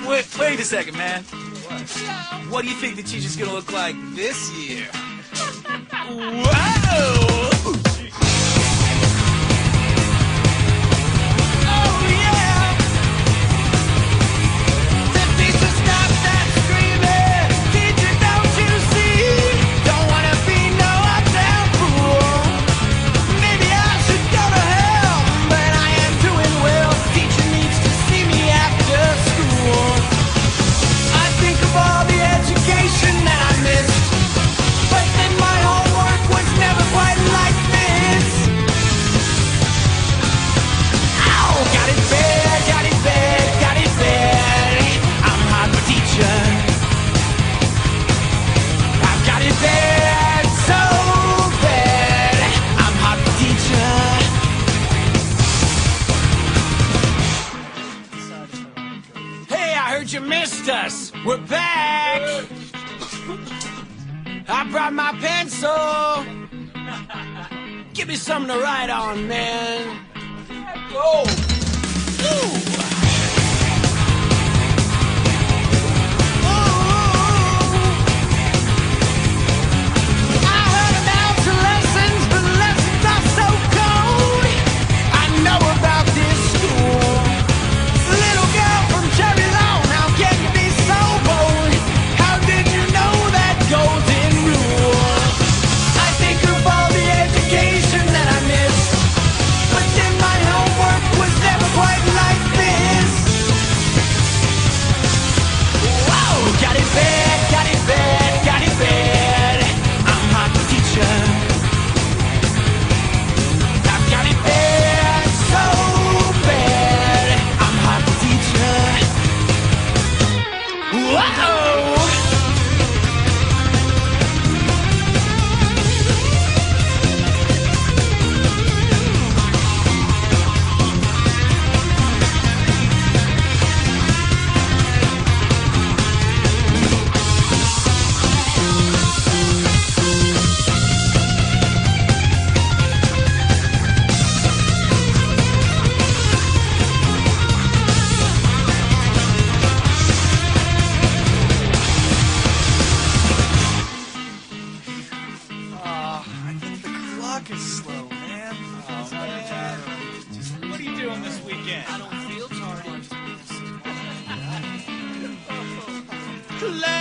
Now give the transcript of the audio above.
Wait a second, man. What do you think the teacher's gonna look like this year? Whoa! You missed us. We're back. I brought my pencil. Give me something to write on, man. Go. Ooh. Is slow, man. Oh, man. What are you doing this weekend? I don't feel sorry.